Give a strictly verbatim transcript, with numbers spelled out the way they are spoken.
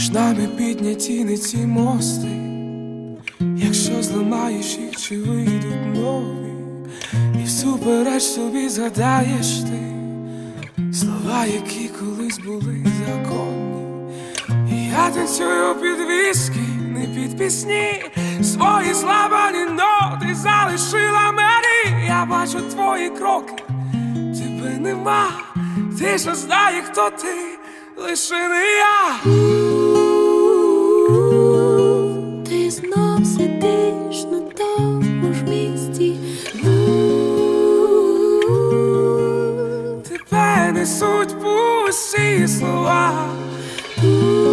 між нами підняті не ці мости. Якщо зламаєш їх, чи вийдуть нові, і всупереч собі згадаєш ти слова, які колись були законні. І я танцюю під віскі, не під пісні. Свої зламані ноти залишила мені. Я бачу твої кроки, тебе нема. Ти ж не знає, хто ти, лише не я. Ти знов сидиш на тому ж місці. Тебе несуть пусті слова.